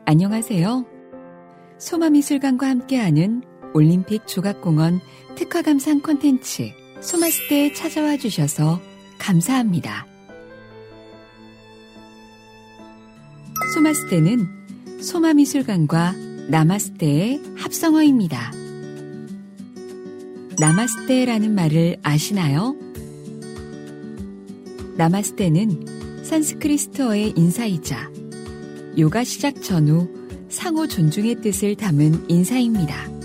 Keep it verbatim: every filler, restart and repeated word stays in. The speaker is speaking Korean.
안녕하세요. 소마미술관과 함께하는 올림픽 조각공원 특화감상 콘텐츠 소마스테에 찾아와 주셔서 감사합니다. 소마스테는 소마미술관과 나마스테의 합성어입니다. 나마스테라는 말을 아시나요? 나마스테는 산스크리트어의 인사이자 요가 시작 전후 상호 존중의 뜻을 담은 인사입니다.